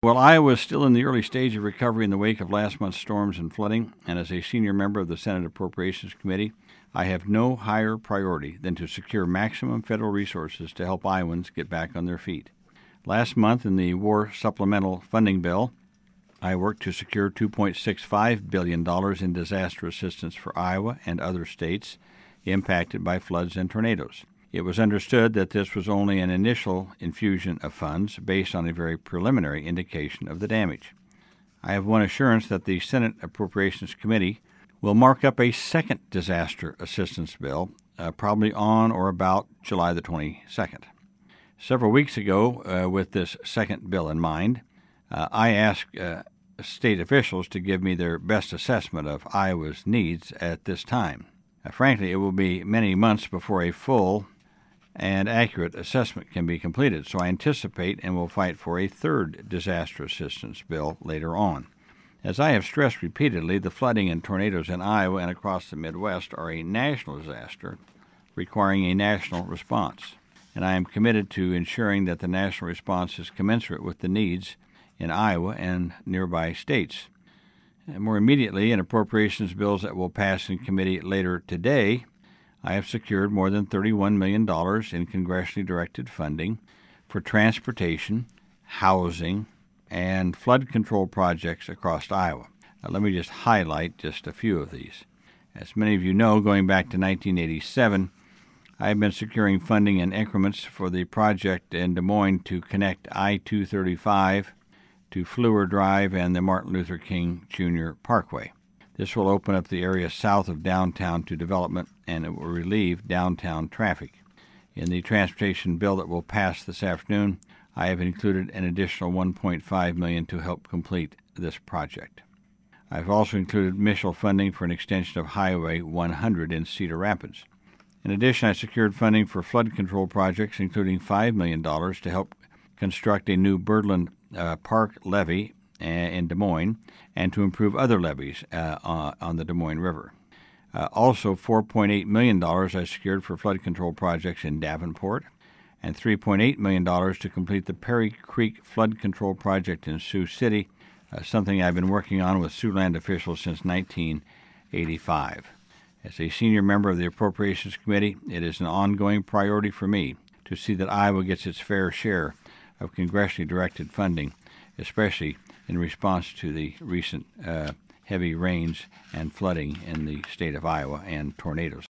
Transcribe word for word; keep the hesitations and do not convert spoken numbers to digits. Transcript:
Well, Iowa is still in the early stage of recovery in the wake of last month's storms and flooding, and as a senior member of the Senate Appropriations Committee, I have no higher priority than to secure maximum federal resources to help Iowans get back on their feet. Last month, in the War Supplemental Funding Bill, I worked to secure two point six five billion dollars in disaster assistance for Iowa and other states impacted by floods and tornadoes. It was understood that this was only an initial infusion of funds based on a very preliminary indication of the damage. I have one assurance that the Senate Appropriations Committee will mark up a second disaster assistance bill, uh, probably on or about July the twenty-second. Several weeks ago, uh, with this second bill in mind, uh, I asked uh, state officials to give me their best assessment of Iowa's needs at this time. Uh, frankly, it will be many months before a full and accurate assessment can be completed, so I anticipate and will fight for a third disaster assistance bill later on. As I have stressed repeatedly, the flooding and tornadoes in Iowa and across the Midwest are a national disaster requiring a national response, and I am committed to ensuring that the national response is commensurate with the needs in Iowa and nearby states. And more immediately, in appropriations bills that will pass in committee later today, I have secured more than thirty-one million dollars in congressionally directed funding for transportation, housing, and flood control projects across Iowa. Now, let me just highlight just a few of these. As many of you know, going back to nineteen eighty-seven, I have been securing funding in increments for the project in Des Moines to connect I two thirty-five to Fleur Drive and the Martin Luther King Junior Parkway. This will open up the area south of downtown to development, and it will relieve downtown traffic. In the transportation bill that will pass this afternoon, I have included an additional one point five million dollars to help complete this project. I've also included initial funding for an extension of Highway one hundred in Cedar Rapids. In addition, I secured funding for flood control projects, including five million dollars to help construct a new Birdland uh, Park levee in Des Moines, and to improve other levees uh, on the Des Moines River. Uh, also, four point eight million dollars I secured for flood control projects in Davenport, and three point eight million dollars to complete the Perry Creek Flood Control Project in Sioux City, uh, something I've been working on with Siouxland officials since nineteen eighty-five. As a senior member of the Appropriations Committee, it is an ongoing priority for me to see that Iowa gets its fair share of congressionally directed funding, especially in response to the recent uh, heavy rains and flooding in the state of Iowa and tornadoes.